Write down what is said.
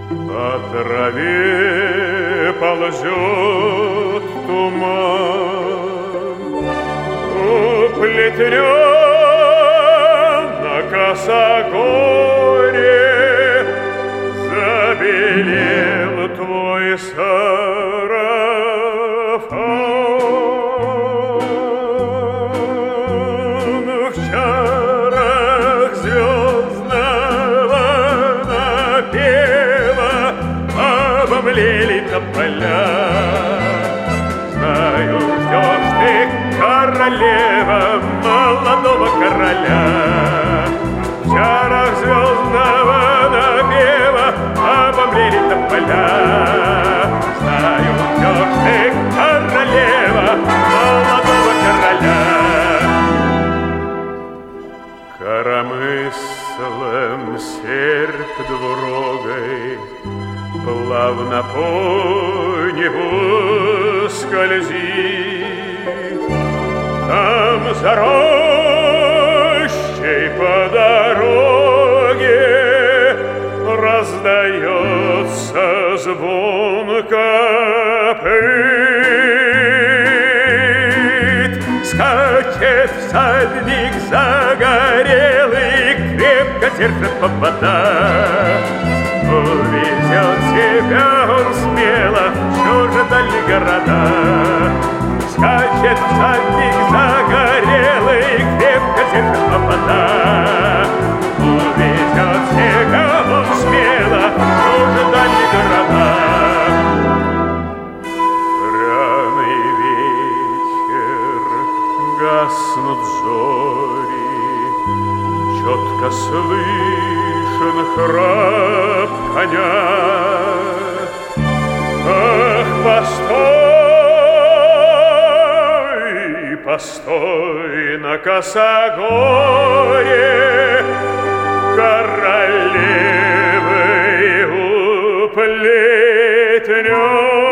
По траве ползет туман, уплетнен на косогоре, забелел твой сарафан. В чарах звездного напева обомлели тополя. Знаю, ждешь ты, королева, молодого короля. В чарах звездного напева обомлели тополя. Знаю, ждешь ты, королева, молодого короля. Коромыслом серп двурогой плавно по небу скользит. Там за рощей по дороге раздается звон копыт. Скачет всадник загорелый, крепко держит повода. Увезет себя он смело в чуждали города. Скачет всадник загорелый, крепко держит повода. Увезет себя он смело в чуждали города. Ряный вечер, гаснут зори, четко слышен храп коня. Ах, постой, постой на косогоре, королевы уплетнен.